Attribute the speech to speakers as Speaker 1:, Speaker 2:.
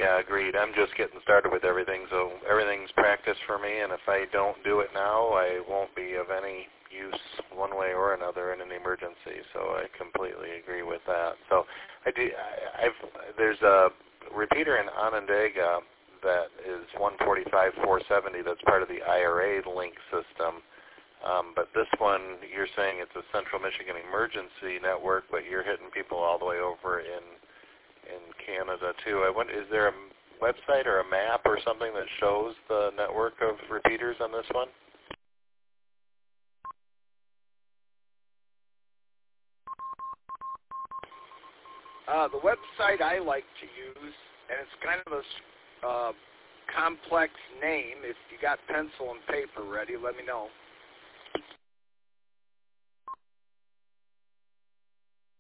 Speaker 1: Yeah, agreed. I'm just getting started with everything, so everything's practice for me, and if I don't do it now, I won't be of any use one way or another in an emergency, so I completely agree with that. So there's a repeater in Onondaga that is 145-470 that's part of the IRA link system, but this one, you're saying it's a Central Michigan Emergency Network, but you're hitting people all the way over in Canada too. Is there a website or a map or something that shows the network of repeaters on this one?
Speaker 2: The website I like to use, and it's kind of a complex name. If you got pencil and paper ready, let me know.